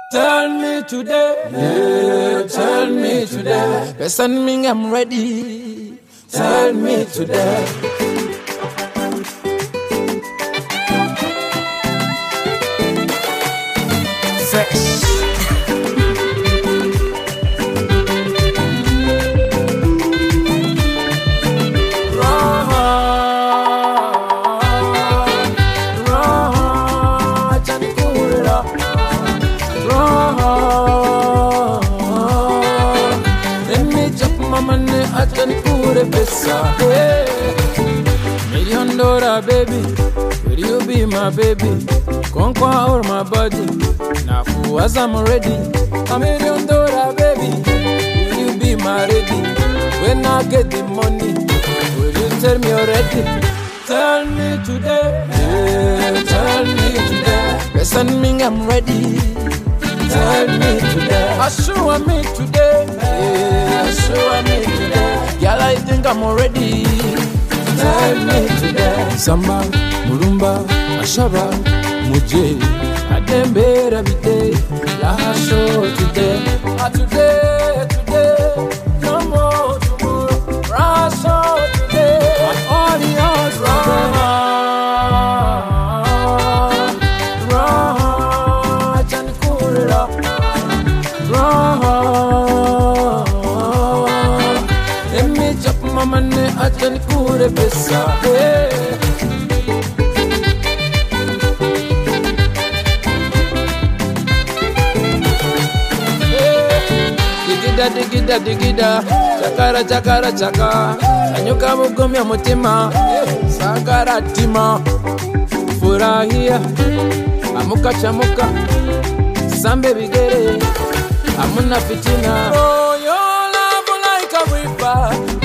Tell me today, yeah, tell me today. Person me I'm ready. Tell me today. Fresh. $1 million baby, will you be my baby? Conquer all my body. Now as I'm ready. $1 million baby, will you be my lady? When I get the money, will you tell me already? Tell me today, yeah, tell me today. Listen me, I'm ready. Tell me today, assure me today, yeah, assure me today. Girl, I think I'm already. Tell me today. Samba, Mulumba, Ashaba, Muje, Adembe, Rabide, La show today. Today, no more tomorrow. Rasho today, all the odds I can cure besa. Digida, chakara chaka. Anyuka mugomya mutima, sagara tima. Furahia, amuka chamuka, sambe bigere, amuna fitina. Oh, your love like a river.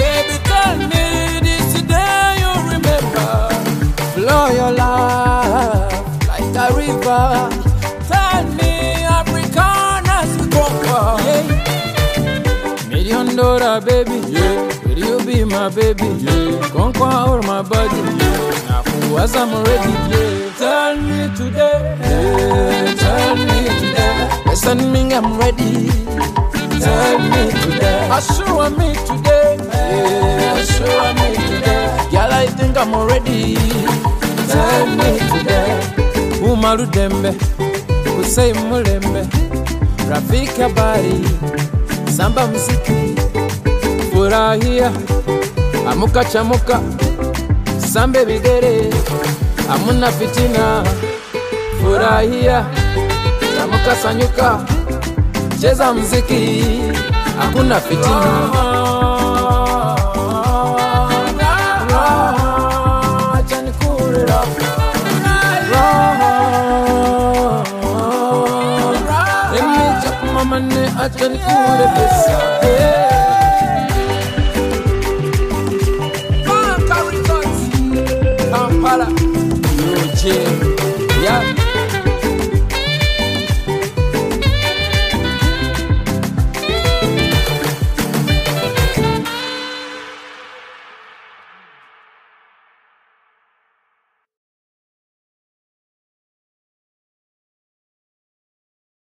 Flow your love like a river. Tell me, African as we conquer. Yeah. $1 million baby, yeah. Will you be my baby? Yeah. Conquer all my body. Yeah. Now as I'm ready, yeah. Tell me today, yeah. Tell me today. Listen me, I'm ready. Tell me today, assure me today, yeah. Assure me today. Girl, I think I'm already. Tell me today. Umaru dembe, Usei mulembe, Rafiki habari, Samba muziki, Furahia, amuka chamuka, sambe bigere, amuna fitina. Furahia, chamuka sanyuka, cheza muziki, hakuna fitina. I can cure the best.